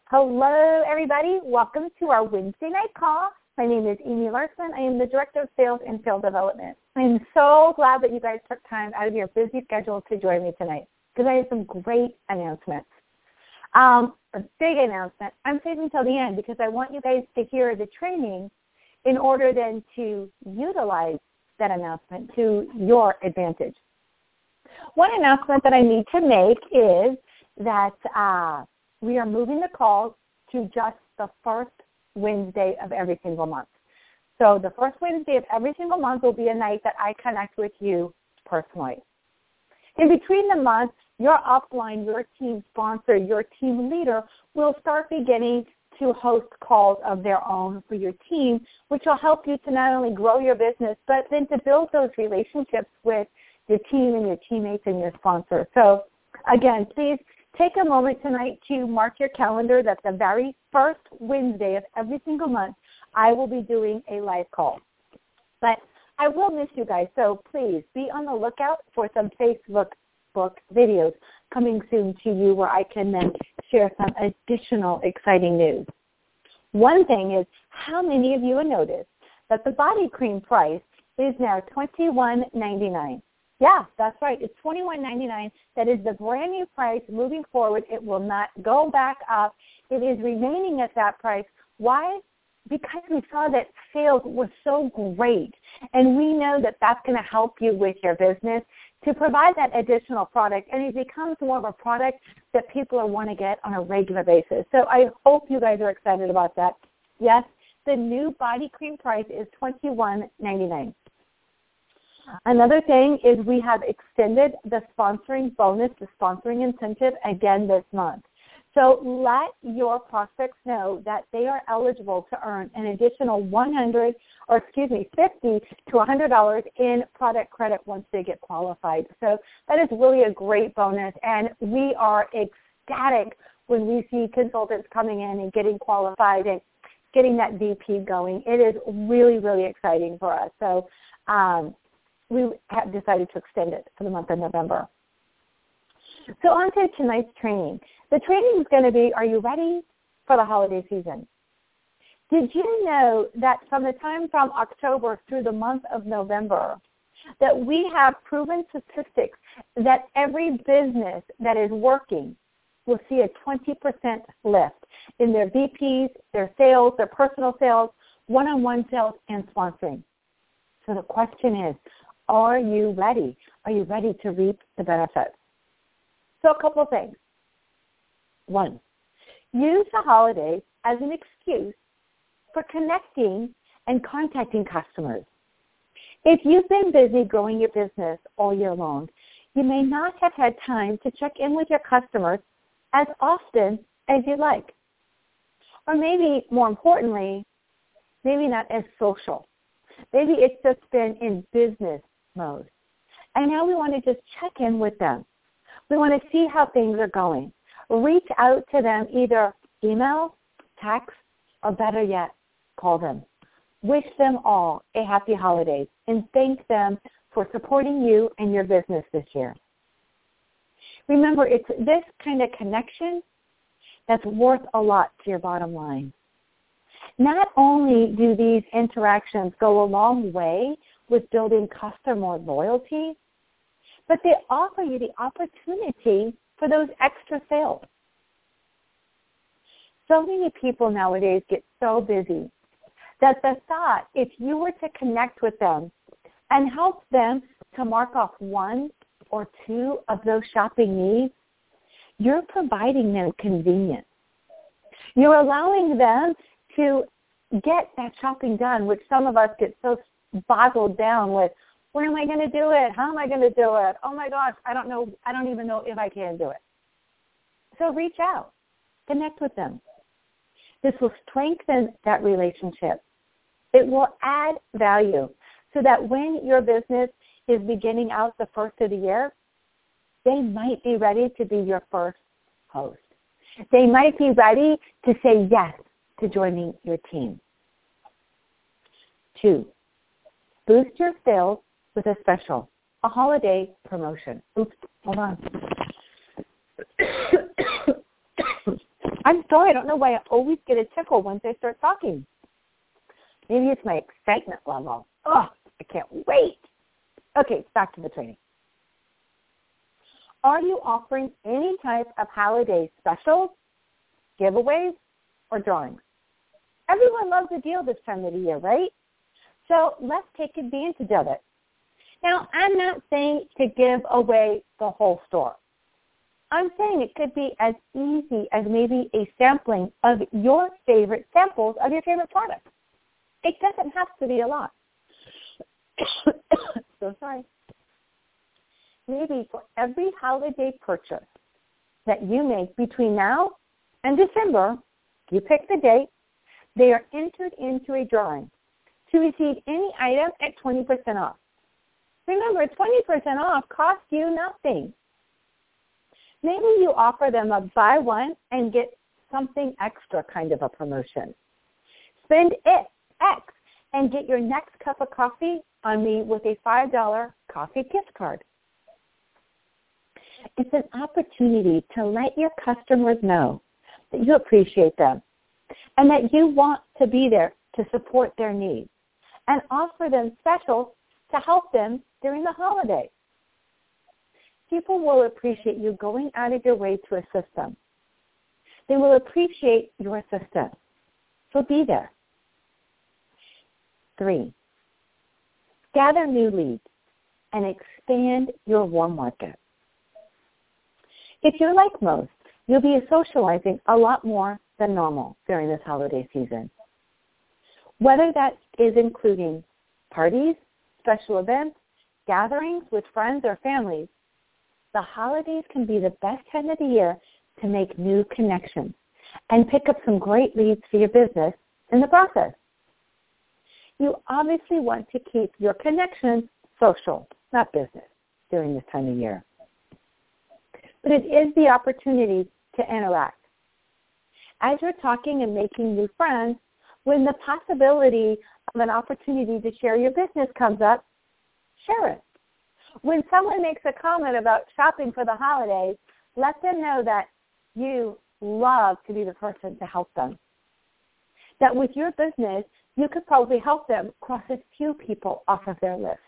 Hello, everybody. Welcome to our Wednesday night call. My name is Amy Larson. I am the Director of Sales and Field Development. I am so glad that you guys took time out of your busy schedule to join me tonight because I have some great announcements. A big announcement. I'm saving until the end because I want you guys to hear the training in order then to utilize that announcement to your advantage. One announcement that I need to make is that we are moving the calls to just the first Wednesday of every single month. So the first Wednesday of every single month will be a night that I connect with you personally. In between the months, your upline, your team sponsor, your team leader will start beginning to host calls of their own for your team, which will help you to not only grow your business, but then to build those relationships with your team and your teammates and your sponsors. So again, please take a moment tonight to mark your calendar that the very first Wednesday of every single month, I will be doing a live call. But I will miss you guys, so please be on the lookout for some Facebook videos coming soon to you where I can then share some additional exciting news. One thing is, how many of you have noticed that the body cream price is now $21.99? Yeah, that's right. It's $21.99. That is the brand new price moving forward. It will not go back up. It is remaining at that price. Why? Because we saw that sales were so great, and we know that that's going to help you with your business to provide that additional product, and it becomes more of a product that people want to get on a regular basis. So I hope you guys are excited about that. Yes, the new body cream price is $21.99. Another thing is we have extended the sponsoring bonus, the sponsoring incentive, again this month. So let your prospects know that they are eligible to earn an additional $50 to $100 in product credit once they get qualified. So that is really a great bonus, and we are ecstatic when we see consultants coming in and getting qualified and getting that VP going. It is really, really exciting for us. So we have decided to extend it for the month of November. So on to tonight's training. The training is going to be, are you ready for the holiday season? Did you know that from the time from October through the month of November, that we have proven statistics that every business that is working will see a 20% lift in their VPs, their sales, their personal sales, one-on-one sales, and sponsoring. So the question is, are you ready? Are you ready to reap the benefits? So a couple of things. One, use the holidays as an excuse for connecting and contacting customers. If you've been busy growing your business all year long, you may not have had time to check in with your customers as often as you'd like. Or maybe, more importantly, maybe not as social. Maybe it's just been in business mode. And now we want to just check in with them. We want to see how things are going. Reach out to them, either email, text, or better yet, call them. Wish them all a happy holidays and thank them for supporting you and your business this year. Remember, it's this kind of connection that's worth a lot to your bottom line. Not only do these interactions go a long way with building customer loyalty, but they offer you the opportunity for those extra sales. So many people nowadays get so busy that the thought, if you were to connect with them and help them to mark off one or two of those shopping needs, you're providing them convenience. You're allowing them to get that shopping done, which some of us get so boggled down with, where am I going to do it? How am I going to do it? Oh my gosh, I don't know. I don't even know if I can do it. So reach out. Connect with them. This will strengthen that relationship. It will add value so that when your business is beginning out the first of the year, they might be ready to be your first host. They might be ready to say yes to joining your team. 2, boost your sales with a special, a holiday promotion. Oops, hold on. I'm sorry, I don't know why I always get a tickle once I start talking. Maybe it's my excitement level. Oh, I can't wait. Okay, back to the training. Are you offering any type of holiday specials, giveaways, or drawings? Everyone loves a deal this time of the year, right? So let's take advantage of it. Now, I'm not saying to give away the whole store. I'm saying it could be as easy as maybe a sampling of your favorite samples of your favorite products. It doesn't have to be a lot. So sorry. Maybe for every holiday purchase that you make between now and December, you pick the date, they are entered into a drawing to receive any item at 20% off. Remember, 20% off costs you nothing. Maybe you offer them a buy one and get something extra kind of a promotion. Spend X and get your next cup of coffee on me with a $5 coffee gift card. It's an opportunity to let your customers know that you appreciate them and that you want to be there to support their needs and offer them specials to help them during the holidays. People will appreciate you going out of your way to assist them. They will appreciate your assistance. So be there. 3, gather new leads and expand your warm market. If you're like most, you'll be socializing a lot more than normal during this holiday season. Whether that is including parties, special events, gatherings with friends or families, the holidays can be the best time of the year to make new connections and pick up some great leads for your business in the process. You obviously want to keep your connections social, not business, during this time of year. But it is the opportunity to interact. As you're talking and making new friends, when the possibility of an opportunity to share your business comes up, share it. When someone makes a comment about shopping for the holidays, let them know that you love to be the person to help them. That with your business, you could probably help them cross a few people off of their list.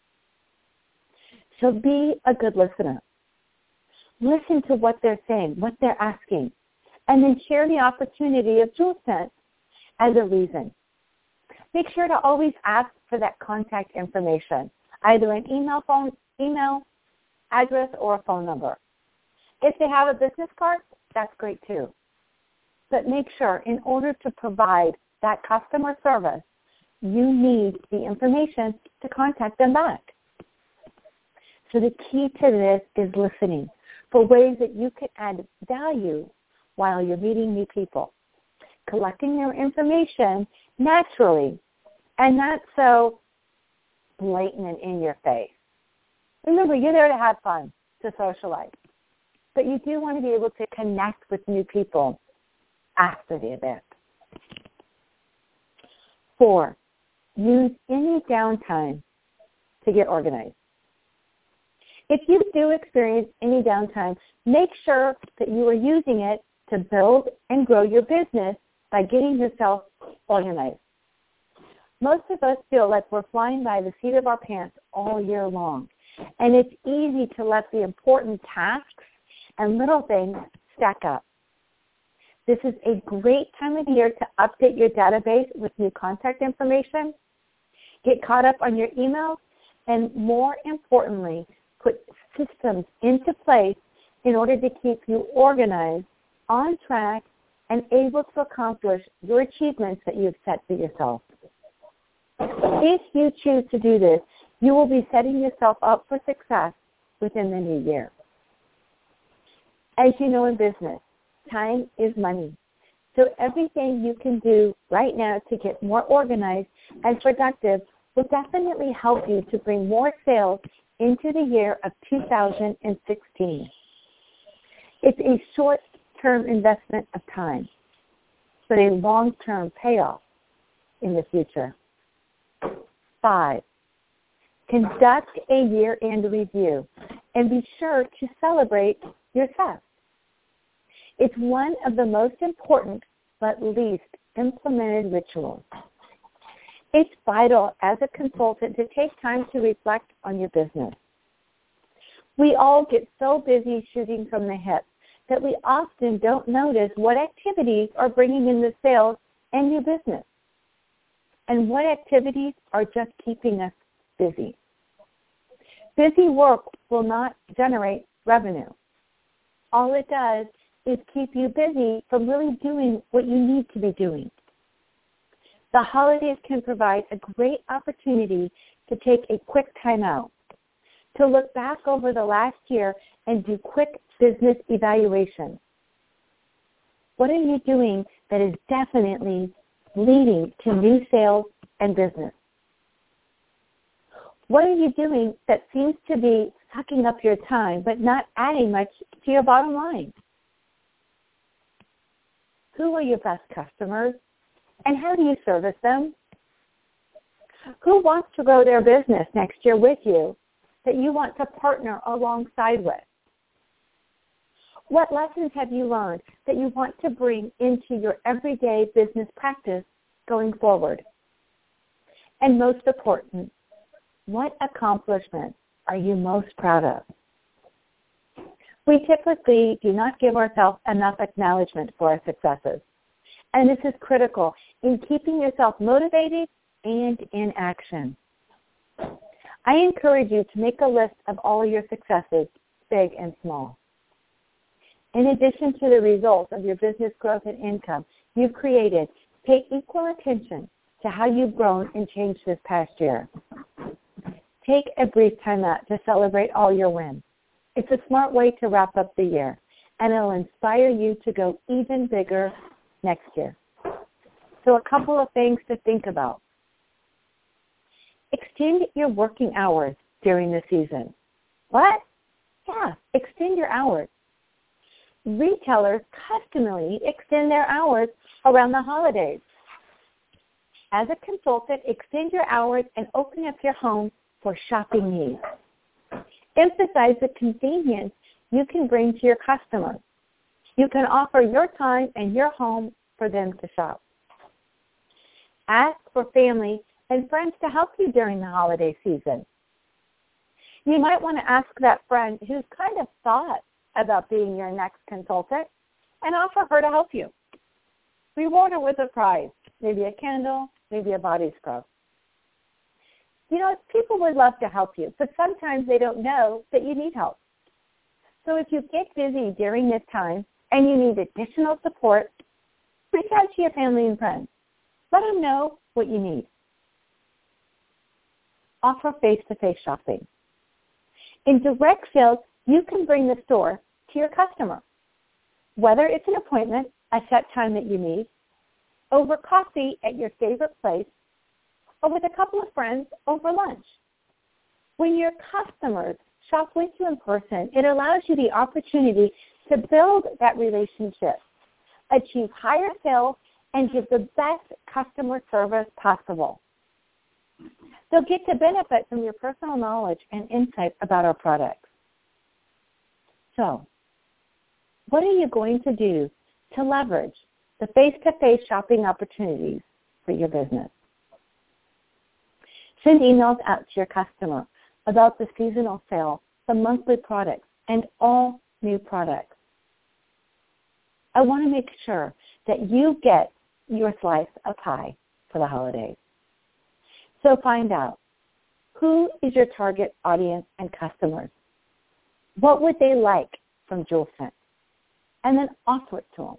So be a good listener. Listen to what they're saying, what they're asking, and then share the opportunity of JewelSense as a reason. Make sure to always ask for that contact information, either an email address, or a phone number. If they have a business card, that's great too. But make sure, in order to provide that customer service, you need the information to contact them back. So the key to this is listening for ways that you can add value while you're meeting new people, collecting their information naturally and not so blatant and in your face. Remember, you're there to have fun, to socialize. But you do want to be able to connect with new people after the event. 4, use any downtime to get organized. If you do experience any downtime, make sure that you are using it to build and grow your business by getting yourself organized. Most of us feel like we're flying by the seat of our pants all year long, and it's easy to let the important tasks and little things stack up. This is a great time of year to update your database with new contact information, get caught up on your emails, and more importantly, put systems into place in order to keep you organized, on track, and able to accomplish your achievements that you've set for yourself. If you choose to do this, you will be setting yourself up for success within the new year. As you know in business, time is money. So everything you can do right now to get more organized and productive will definitely help you to bring more sales into the year of 2016. It's a short-term investment of time, but a long-term payoff in the future. 5, conduct a year-end review and be sure to celebrate your success. It's one of the most important but least implemented rituals. It's vital as a consultant to take time to reflect on your business. We all get so busy shooting from the hip that we often don't notice what activities are bringing in the sales and new business, and what activities are just keeping us busy. Busy work will not generate revenue. All it does is keep you busy from really doing what you need to be doing. The holidays can provide a great opportunity to take a quick time out, to look back over the last year and do quick business evaluation. What are you doing that is definitely leading to new sales and business? What are you doing that seems to be sucking up your time but not adding much to your bottom line? Who are your best customers, and how do you service them? Who wants to grow their business next year with you that you want to partner alongside with? What lessons have you learned that you want to bring into your everyday business practice going forward? And most important, what accomplishments are you most proud of? We typically do not give ourselves enough acknowledgement for our successes, and this is critical in keeping yourself motivated and in action. I encourage you to make a list of all of your successes, big and small. In addition to the results of your business growth and income you've created, pay equal attention to how you've grown and changed this past year. Take a brief time out to celebrate all your wins. It's a smart way to wrap up the year, and it'll inspire you to go even bigger next year. So a couple of things to think about. Extend your working hours during the season. What? Yeah, extend your hours. Retailers customarily extend their hours around the holidays. As a consultant, extend your hours and open up your home for shopping needs. Emphasize the convenience you can bring to your customers. You can offer your time and your home for them to shop. Ask for family and friends to help you during the holiday season. You might want to ask that friend who's kind of thought about being your next consultant and offer her to help you. Reward her with a prize, maybe a candle, maybe a body scrub. You know, people would love to help you, but sometimes they don't know that you need help. So if you get busy during this time and you need additional support, reach out to your family and friends. Let them know what you need. Offer face-to-face shopping. In direct sales, you can bring the store to your customer, whether it's an appointment, a set time that you need, over coffee at your favorite place, or with a couple of friends over lunch. When your customers shop with you in person, it allows you the opportunity to build that relationship, achieve higher sales, and give the best customer service possible. They'll get to benefit from your personal knowledge and insight about our products. So, what are you going to do to leverage the face-to-face shopping opportunities for your business? Send emails out to your customer about the seasonal sale, the monthly products, and all new products. I want to make sure that you get your slice of pie for the holidays. So find out, who is your target audience and customers? What would they like from JewelSense? And then offer it to them.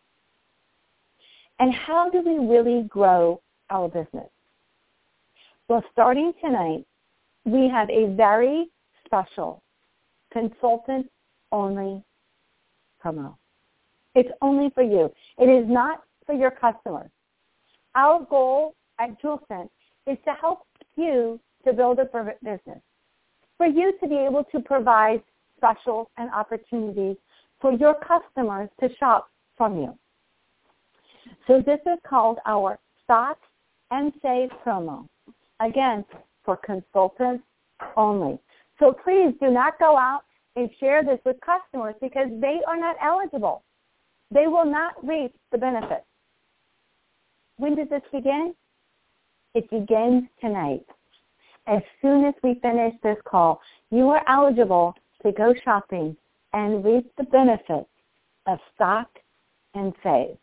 And how do we really grow our business? Well, starting tonight, we have a very special consultant-only promo. It's only for you. It is not for your customers. Our goal at JewelSense is to help you to build a business, for you to be able to provide specials and opportunities for your customers to shop from you. So this is called our Stop and Save promo. Again, for consultants only. So please do not go out and share this with customers because they are not eligible. they will not reap the benefits. When does this begin? It begins tonight. As soon as we finish this call, you are eligible to go shopping and reap the benefits of Stock and Save.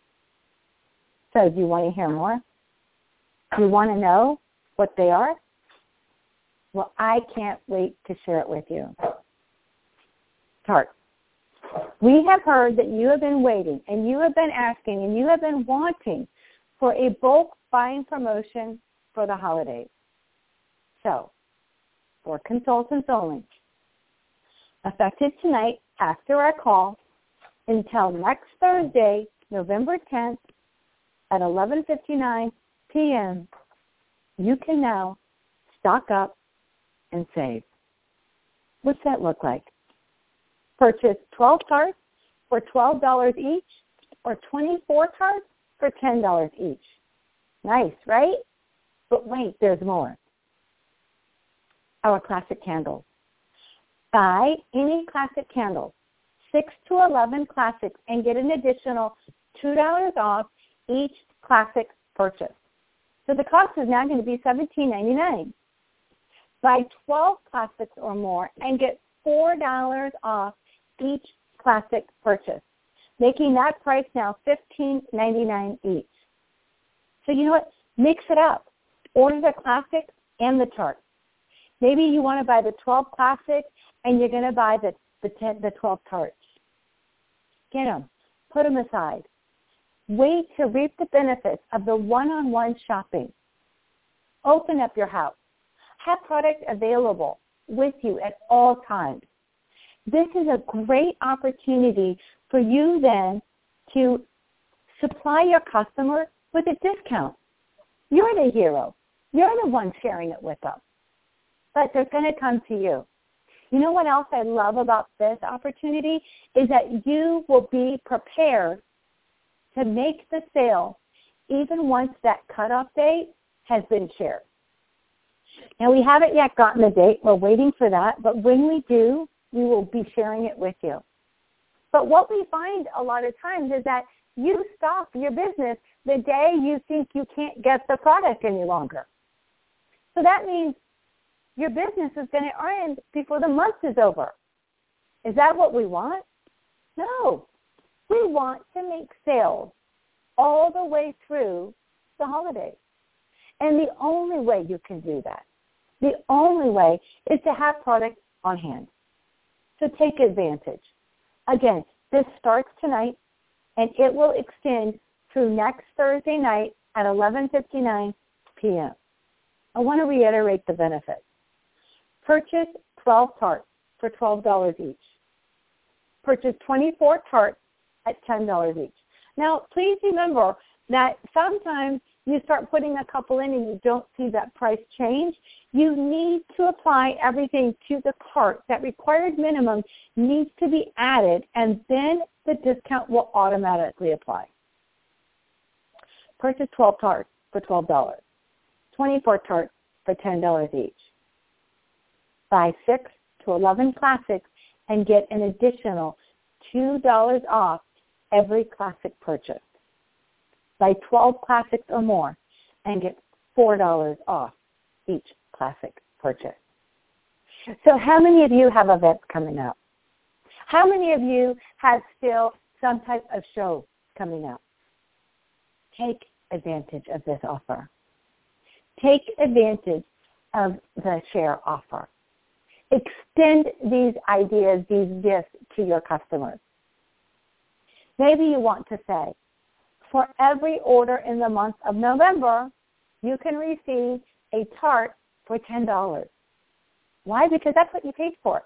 So do you want to hear more? Do you want to know what they are? Well, I can't wait to share it with you. Tarte. We have heard that you have been waiting and you have been asking and you have been wanting for a bulk buying promotion for the holidays. So, for consultants only, effective tonight after our call until next Thursday, November 10th at 11:59 p.m., you can now stock up and save. What's that look like? Purchase 12 tarts for $12 each or 24 tarts for $10 each. Nice, right? But wait, there's more. Our classic candles. Buy any classic candles, 6 to 11 classics, and get an additional $2 off each classic purchase. So the cost is now going to be $17.99. Buy 12 classics or more and get $4 off each classic purchase, making that price now $15.99 each. So you know what? Mix it up. Order the classics and the tarts. Maybe you want to buy the 12 classics and you're going to buy the 12 tarts. Get them. Put them aside. Wait to reap the benefits of the one-on-one shopping. Open up your house. Have product available with you at all times. This is a great opportunity for you then to supply your customer with a discount. You're the hero. You're the one sharing it with them. But they're going to come to you. You know what else I love about this opportunity is that you will be prepared to make the sale even once that cutoff date has been shared. Now, we haven't yet gotten the date. We're waiting for that. But when we do, we will be sharing it with you. But what we find a lot of times is that you stop your business the day you think you can't get the product any longer. So that means your business is going to end before the month is over. Is that what we want? No. We want to make sales all the way through the holidays. And the only way you can do that, the only way is to have product on hand. So take advantage. Again, this starts tonight, and it will extend through next Thursday night at 11:59 p.m. I want to reiterate the benefits. Purchase 12 tarts for $12 each. Purchase 24 tarts at $10 each. Now, please remember that sometimes you start putting a couple in and you don't see that price change. You need to apply everything to the cart. That required minimum needs to be added, and then the discount will automatically apply. Purchase 12 tarts for $12, 24 tarts for $10 each. Buy 6 to 11 classics and get an additional $2 off every classic purchase. Buy 12 classics or more and get $4 off each classic purchase. So how many of you have events coming up? How many of you have still some type of show coming up? Take advantage of this offer. Take advantage of the share offer. Extend these ideas, these gifts to your customers. Maybe you want to say, for every order in the month of November, you can receive a tart for $10. Why? Because that's what you paid for.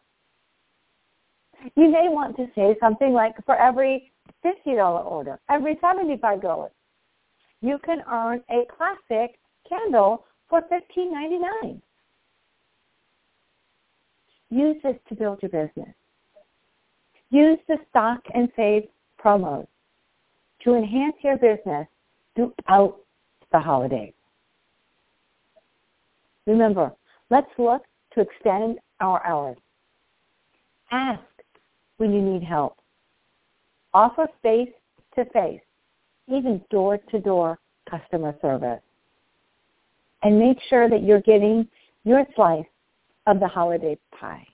You may want to say something like, for every $50 order, every $75, you can earn a classic candle for $15.99. Use this to build your business. Use the Stock and Save promos to enhance your business throughout the holidays. Remember, let's look to extend our hours. Ask when you need help. Offer face-to-face, even door-to-door customer service. And make sure that you're getting your slice of the holiday pie.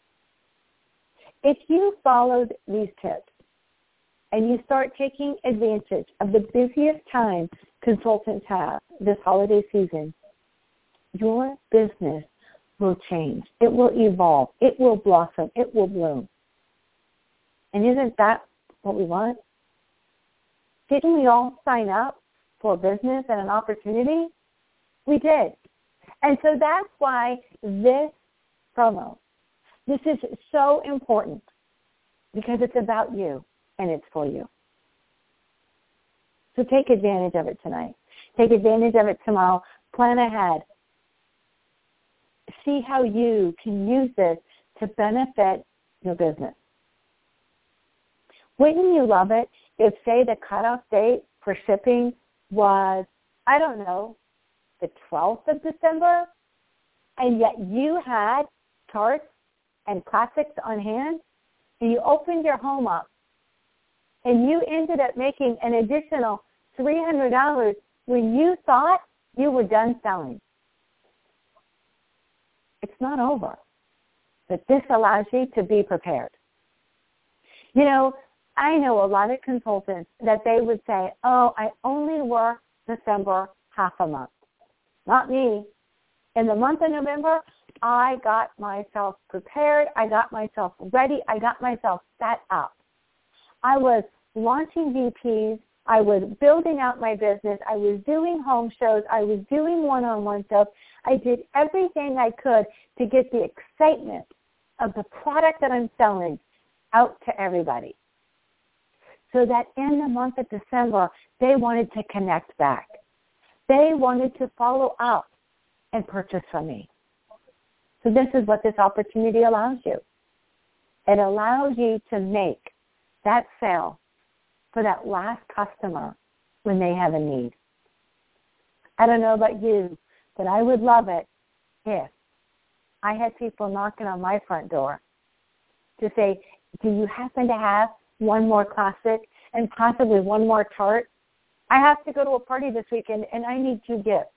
If you followed these tips and you start taking advantage of the busiest time consultants have this holiday season, your business will change. It will evolve. It will blossom. It will bloom. And isn't that what we want? Didn't we all sign up for a business and an opportunity? We did. And so that's why this promo, this is so important, because it's about you and it's for you. So take advantage of it tonight. Take advantage of it tomorrow. Plan ahead. See how you can use this to benefit your business. Wouldn't you love it if, say, the cutoff date for shipping was, I don't know, the 12th of December, and yet you had tarts and classics on hand, and you opened your home up, and you ended up making an additional $300 when you thought you were done selling. It's not over, but this allows you to be prepared. You know, I know a lot of consultants that they would say, oh, I only work December half a month. Not me. In the month of November, I got myself prepared. I got myself ready. I got myself set up. I was launching VPs. I was building out my business. I was doing home shows. I was doing one-on-one shows. I did everything I could to get the excitement of the product that I'm selling out to everybody, so that in the month of December, they wanted to connect back. They wanted to follow up and purchase from me. So this is what this opportunity allows you. It allows you to make that sale for that last customer when they have a need. I don't know about you, but I would love it if I had people knocking on my front door to say, do you happen to have one more classic and possibly one more tart? I have to go to a party this weekend and I need 2 gifts.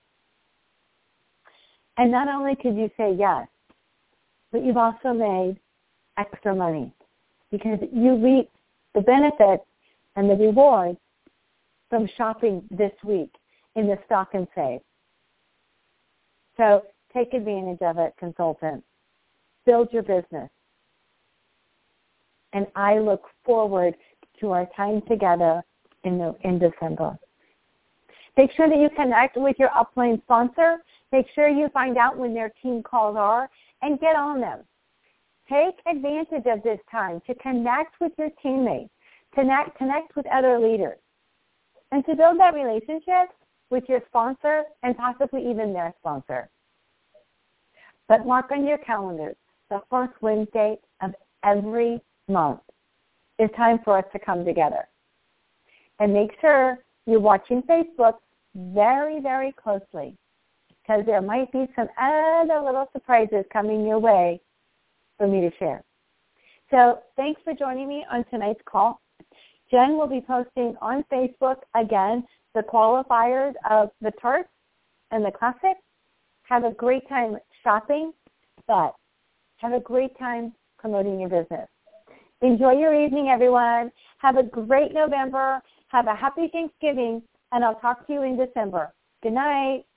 And not only could you say yes, but you've also made extra money because you reap the benefits and the rewards from shopping this week in the Stock and Save. So take advantage of it, consultants. Build your business. And I look forward to our time together in December. Make sure that you connect with your upline sponsor. Make sure you find out when their team calls are and get on them. Take advantage of this time to connect with your teammates, connect with other leaders, and to build that relationship with your sponsor and possibly even their sponsor. But mark on your calendars, the first Wednesday of every month is time for us to come together. And make sure you're watching Facebook very, very closely, because there might be some other little surprises coming your way for me to share. So thanks for joining me on tonight's call. Jen will be posting on Facebook, again, the qualifiers of the tarts and the classics. Have a great time shopping, but have a great time promoting your business. Enjoy your evening, everyone. Have a great November. Have a happy Thanksgiving, and I'll talk to you in December. Good night.